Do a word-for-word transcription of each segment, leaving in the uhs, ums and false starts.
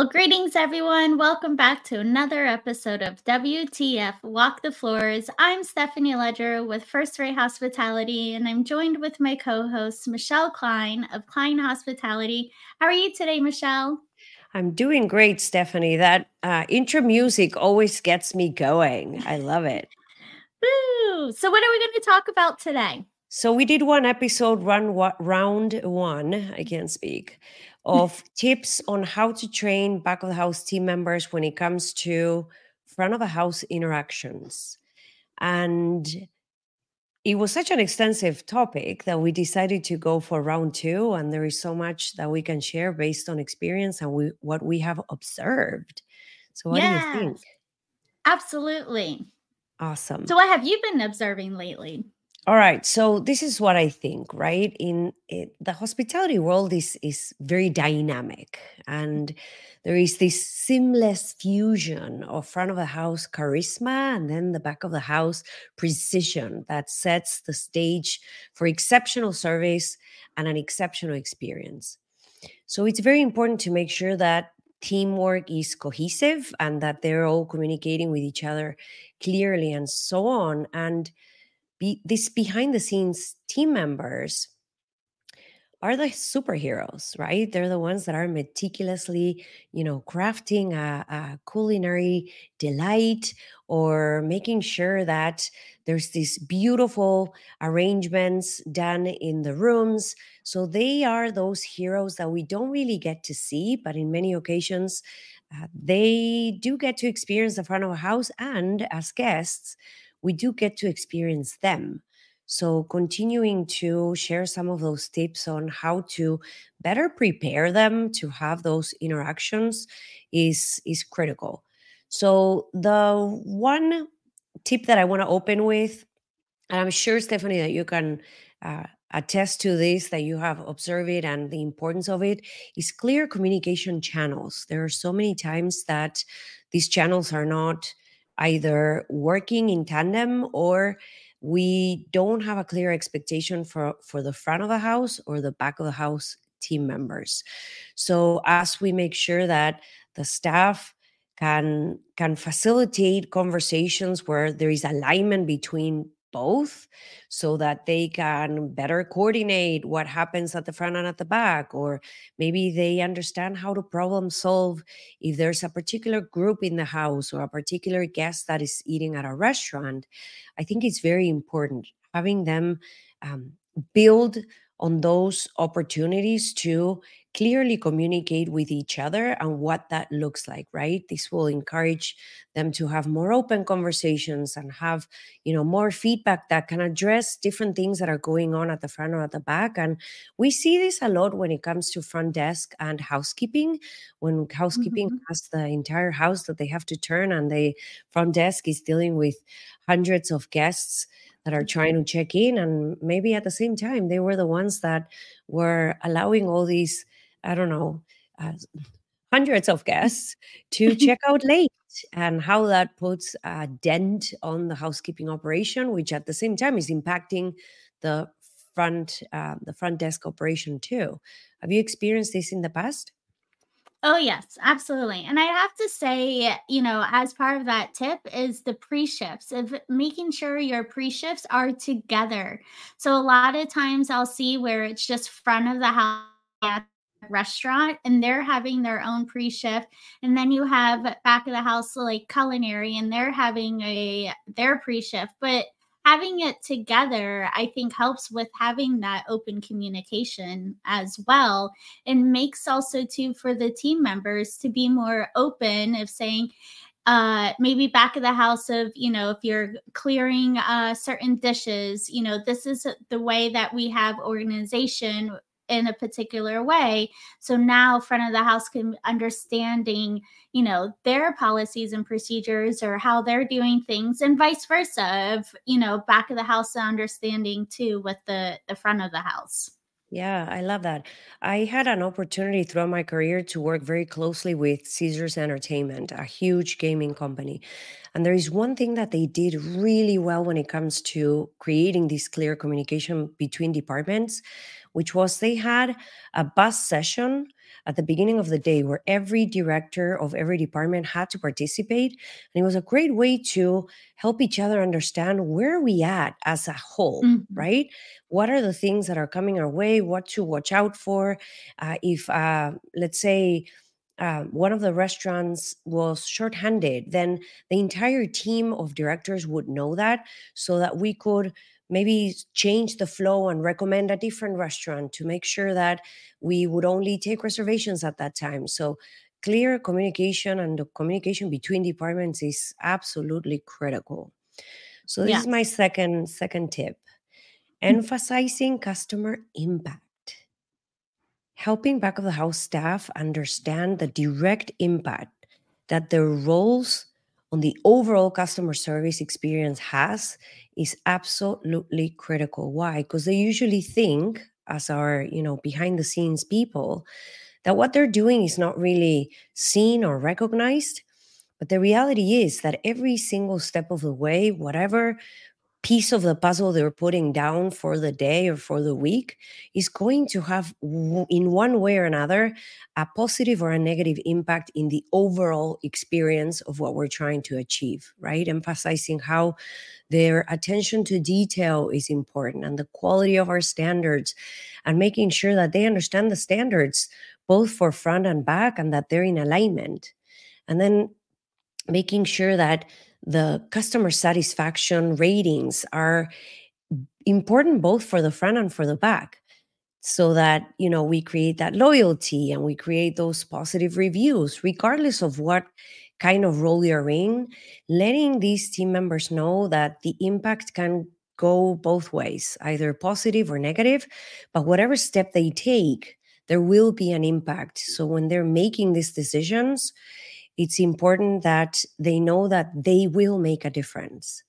Well, greetings, everyone. Welcome back to another episode of W T F Walk the Floors. I'm Stephanie Ledger with First Rate Hospitality, and I'm joined with my co host, Michelle Klein of Klein Hospitality. How are you today, Michelle? I'm doing great, Stephanie. That uh, intro music always gets me going. I love it. Woo! So, what are we going to talk about today? So we did one episode, run wa- round one, I can't speak, of tips on how to train back of the house team members when it comes to front of the house interactions. And it was such an extensive topic that we decided to go for round two. And there is so much that we can share based on experience and we, what we have observed. So, what do you think? Yes, absolutely. Awesome. So, what have you been observing lately? All right. So this is what I think, right? In it, the hospitality world is is very dynamic, and there is this seamless fusion of front of the house charisma and then the back of the house precision that sets the stage for exceptional service and an exceptional experience. So it's very important to make sure that teamwork is cohesive and that they're all communicating with each other clearly and so on. And be, these behind the scenes team members are the superheroes, right? They're the ones that are meticulously, you know, crafting a, a culinary delight or making sure that there's these beautiful arrangements done in the rooms. So they are those heroes that we don't really get to see, but in many occasions, uh, they do get to experience the front of a house. And as guests, we do get to experience them. So, continuing to share some of those tips on how to better prepare them to have those interactions is, is critical. So, the one tip that I want to open with, and I'm sure, Stephanie, that you can uh, attest to this, that you have observed it and the importance of it, is clear communication channels. There are so many times that these channels are not either working in tandem or we don't have a clear expectation for, for the front of the house or the back of the house team members. So as we make sure that the staff can can facilitate conversations where there is alignment between both so that they can better coordinate what happens at the front and at the back, or maybe they understand how to problem solve if there's a particular group in the house or a particular guest that is eating at a restaurant. I think it's very important having them um, build on those opportunities to clearly communicate with each other and what that looks like, right? This will encourage them to have more open conversations and have, you know, more feedback that can address different things that are going on at the front or at the back. And we see this a lot when it comes to front desk and housekeeping. When housekeeping Mhm. has the entire house that they have to turn and the front desk is dealing with hundreds of guests that are trying to check in, and maybe at the same time they were the ones that were allowing all these, I don't know, uh, hundreds of guests to check out late, and how that puts a dent on the housekeeping operation, which at the same time is impacting the front uh, the front desk operation too. Have you experienced this in the past? Oh, yes, absolutely. And I have to say, you know, as part of that tip is the pre shifts of making sure your pre shifts are together. So a lot of times I'll see where it's just front of the house at the restaurant and they're having their own pre shift. And then you have back of the house, like culinary, and they're having a their pre shift. But having it together, I think helps with having that open communication as well, and makes also too for the team members to be more open of saying uh maybe back of the house of, you know, if you're clearing uh certain dishes, you know, this is the way that we have organization in a particular way. So now front of the house can understanding, you know, their policies and procedures or how they're doing things, and vice versa of, you know, back of the house understanding too with the the front of the house. Yeah, I love that. I had an opportunity throughout my career to work very closely with Caesars Entertainment, a huge gaming company. And there is one thing that they did really well when it comes to creating this clear communication between departments, which was they had a bus session at the beginning of the day where every director of every department had to participate. And it was a great way to help each other understand where are we at as a whole, Mhm. right? What are the things that are coming our way, what to watch out for. Uh, if, uh, let's say, uh, one of the restaurants was shorthanded, then the entire team of directors would know that, so that we could maybe change the flow and recommend a different restaurant to make sure that we would only take reservations at that time. So clear communication and the communication between departments is absolutely critical. So this is my Yes. second second tip. Emphasizing customer impact. Helping back of the house staff understand the direct impact that their roles on the overall customer service experience has is absolutely critical. Why? Because they usually think, as our, you know, behind the scenes people, that what they're doing is not really seen or recognized. But the reality is that every single step of the way, whatever piece of the puzzle they're putting down for the day or for the week is going to have, in one way or another, a positive or a negative impact in the overall experience of what we're trying to achieve, right? Emphasizing how their attention to detail is important and the quality of our standards, and making sure that they understand the standards both for front and back and that they're in alignment. And then making sure that the customer satisfaction ratings are important both for the front and for the back, so that, you know, we create that loyalty and we create those positive reviews regardless of what kind of role you're in, letting these team members know that the impact can go both ways, either positive or negative, but whatever step they take, there will be an impact. So when they're making these decisions, it's important that they know that they will make a difference.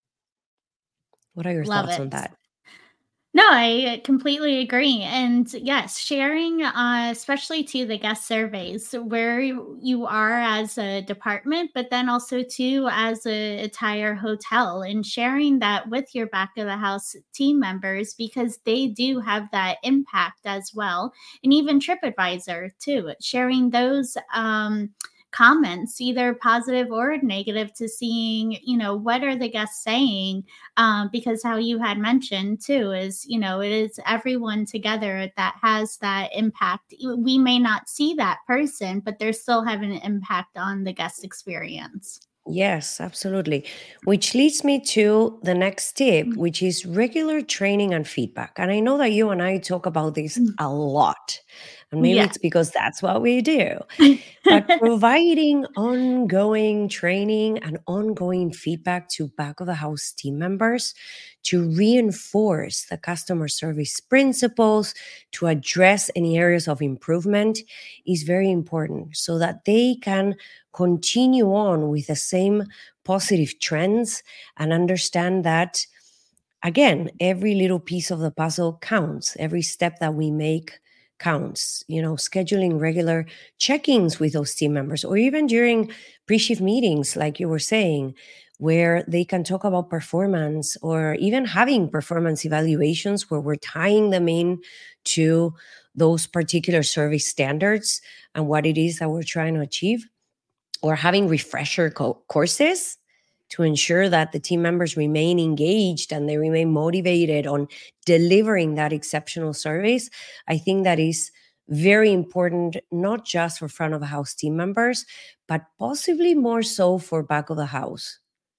What are your Love thoughts on it. that? No, I completely agree. And yes, sharing, uh, especially to the guest surveys, where you you are as a department, but then also too as a entire hotel, and sharing that with your back of the house team members, because they do have that impact as well. And even TripAdvisor too, sharing those um, comments, either positive or negative, to seeing, you know, what are the guests saying, um, because how you had mentioned too is, you know, it is everyone together that has that impact. We may not see that person, but they're still having an impact on the guest experience. Yes, absolutely. Which leads me to the next tip, which is regular training and feedback. And I know that you and I talk about this a lot. And maybe Yeah. it's because that's what we do. But providing ongoing training and ongoing feedback to back of the house team members to reinforce the customer service principles, to address any areas of improvement is very important, so that they can continue on with the same positive trends and understand that, again, every little piece of the puzzle counts. Every step that we make counts. You know, scheduling regular check-ins with those team members, or even during pre-shift meetings, like you were saying, where they can talk about performance, or even having performance evaluations where we're tying them in to those particular service standards and what it is that we're trying to achieve, or having refresher co- courses to ensure that the team members remain engaged and they remain motivated on delivering that exceptional service. I think that is very important, not just for front of the house team members, but possibly more so for back of the house.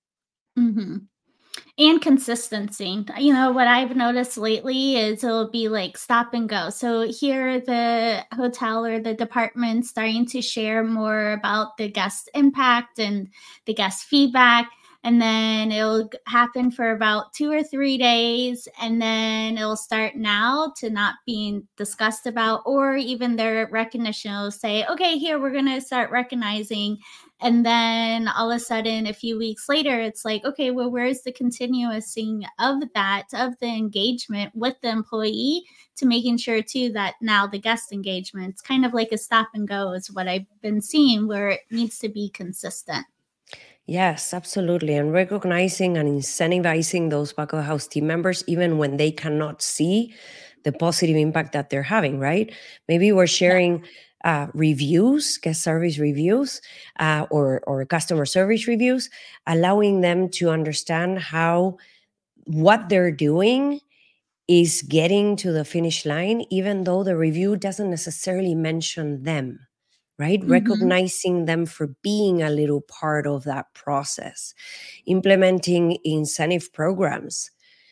hmm And consistency. You know, what I've noticed lately is it'll be like stop and go. So here, the hotel or the department starting to share more about the guest impact and the guest feedback. And then it'll g- happen for about two or three days. And then it'll start now to not being discussed about, or even their recognition will say, okay, here, we're going to start recognizing. And then all of a sudden, a few weeks later, it's like, okay, well, where's the continuousing of that, of the engagement with the employee, to making sure too that now the guest engagement, it's kind of like a stop and go, is what I've been seeing, where it needs to be consistent. Yes, absolutely. And recognizing and incentivizing those back of the house team members, even when they cannot see the positive impact that they're having, right? Maybe we're Yeah. sharing uh, reviews, guest service reviews, uh, or, or customer service reviews, allowing them to understand how what they're doing is getting to the finish line, even though the review doesn't necessarily mention them, right? Mhm. Recognizing them for being a little part of that process, implementing incentive programs.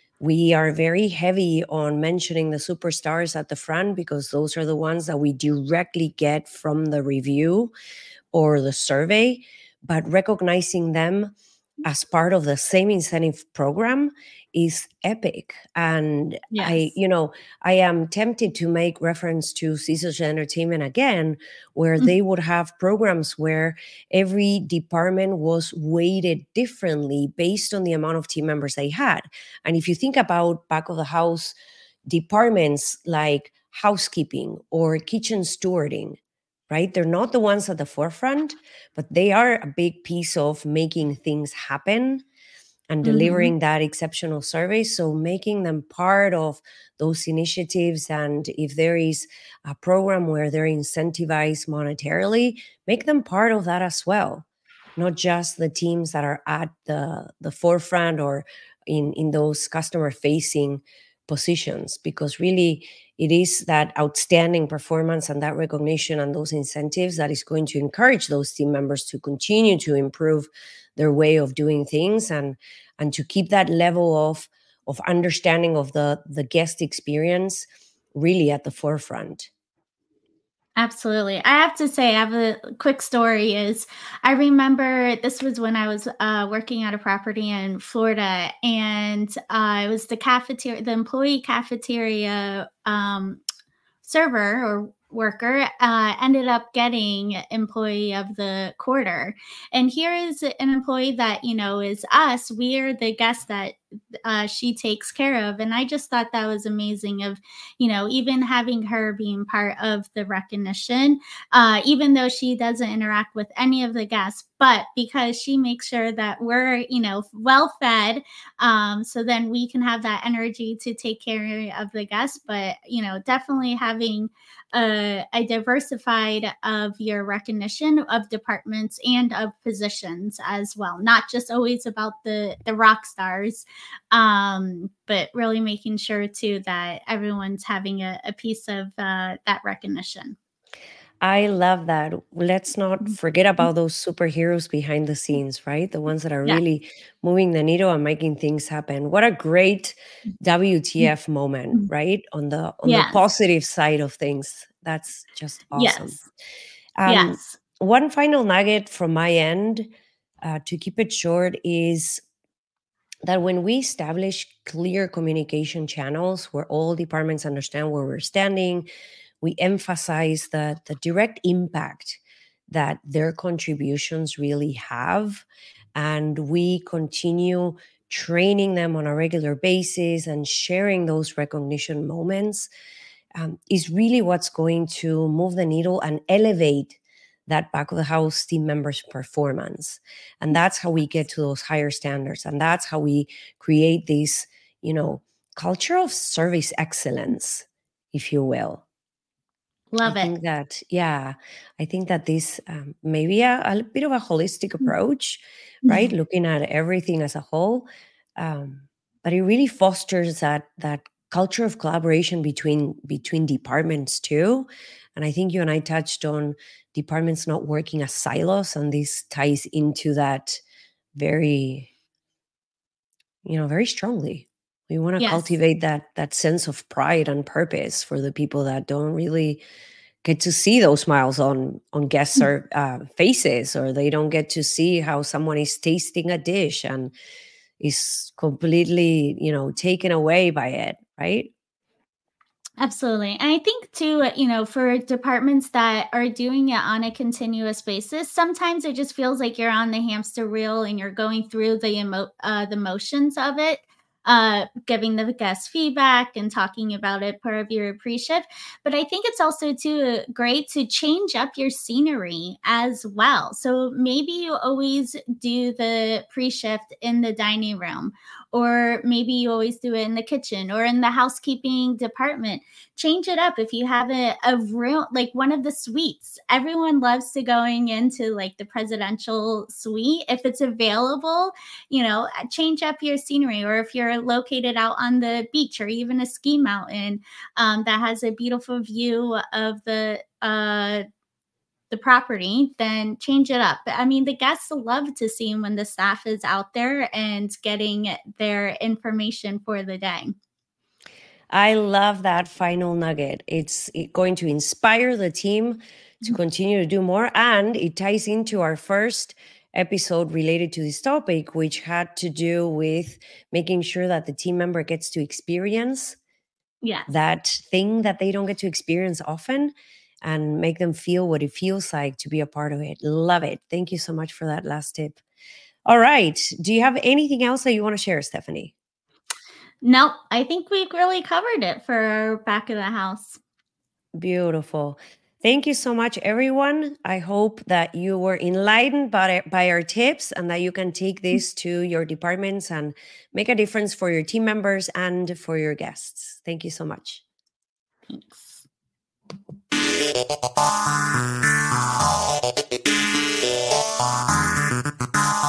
We are very heavy on mentioning the superstars at the front because those are the ones that we directly get from the review or the survey, but recognizing them as part of the same incentive program is epic. And I, Yes. you know, I am tempted to make reference to Caesars Entertainment again, where Mm. they would have programs where every department was weighted differently based on the amount of team members they had. And if you think about back of the house departments like housekeeping or kitchen stewarding, right? They're not the ones at the forefront, but they are a big piece of making things happen and Mhm. delivering that exceptional service. So making them part of those initiatives, and if there is a program where they're incentivized monetarily, make them part of that as well. Not just the teams that are at the, the forefront or in, in those customer facing positions, because really it is that outstanding performance and that recognition and those incentives that is going to encourage those team members to continue to improve their way of doing things, and and to keep that level of of understanding of the the guest experience really at the forefront. Absolutely. I have to say, I have a quick story is I remember this was when I was uh, working at a property in Florida, and uh, it was the cafeteria, the employee cafeteria um, server or worker uh, ended up getting employee of the quarter. And here is an employee that, you know, is us. We're the guests that uh, she takes care of. And I just thought that was amazing of, you know, even having her being part of the recognition, uh, even though she doesn't interact with any of the guests, but because she makes sure that we're, you know, well fed, um, so then we can have that energy to take care of the guests. But you know, definitely having a, a diversified of your recognition of departments and of positions as well, not just always about the the rock stars, um, but really making sure too that everyone's having a, a piece of uh, that recognition. I love that. Let's not forget Mhm. about those superheroes behind the scenes, right? The ones that are Yeah. really moving the needle and making things happen. What a great W T F moment, Mhm. right? On the on the Yes. positive side of things. That's just awesome. Yes. Um, Yes. One final nugget from my end, uh, to keep it short, is that when we establish clear communication channels where all departments understand where we're standing, we emphasize the, the direct impact that their contributions really have. And we continue training them on a regular basis and sharing those recognition moments, um, is really what's going to move the needle and elevate that back of the house team members' performance. And that's how we get to those higher standards. And that's how we create this, you know, culture of service excellence, if you will. I Love it. think that, yeah, I think that this, um, maybe a, a bit of a holistic approach, right? Looking at everything as a whole, um, but it really fosters that that culture of collaboration between between departments too. And I think you and I touched on departments not working as silos, and this ties into that very, you know, very strongly. We want to Yes. cultivate that that sense of pride and purpose for the people that don't really get to see those smiles on on guests or uh, faces, or they don't get to see how someone is tasting a dish and is completely, you know, taken away by it, right? Absolutely. And I think too, uh, you know, for departments that are doing it on a continuous basis, sometimes it just feels like you're on the hamster wheel and you're going through the emo- uh, the motions of it, uh, giving the guest feedback and talking about it part of your pre-shift. But I think it's also too great to change up your scenery as well. So maybe you always do the pre-shift in the dining room, or maybe you always do it in the kitchen or in the housekeeping department. Change it up. If you have a, a room, like one of the suites, everyone loves to going into like the presidential suite. If it's available, you know, change up your scenery. Or if you're located out on the beach or even a ski mountain um, that has a beautiful view of the uh, the property, then change it up. I mean, the guests love to see when the staff is out there and getting their information for the day. I love that final nugget. It's going to inspire the team to continue to do more. And it ties into our first episode related to this topic, which had to do with making sure that the team member gets to experience yes. that thing that they don't get to experience often, and make them feel what it feels like to be a part of it. Love it. Thank you so much for that last tip. All right. Do you have anything else that you want to share, Stephanie? No, I think we've really covered it for back of the house. Beautiful. Thank you so much, everyone. I hope that you were enlightened by, by our tips and that you can take this to your departments and make a difference for your team members and for your guests. Thank you so much. Thanks.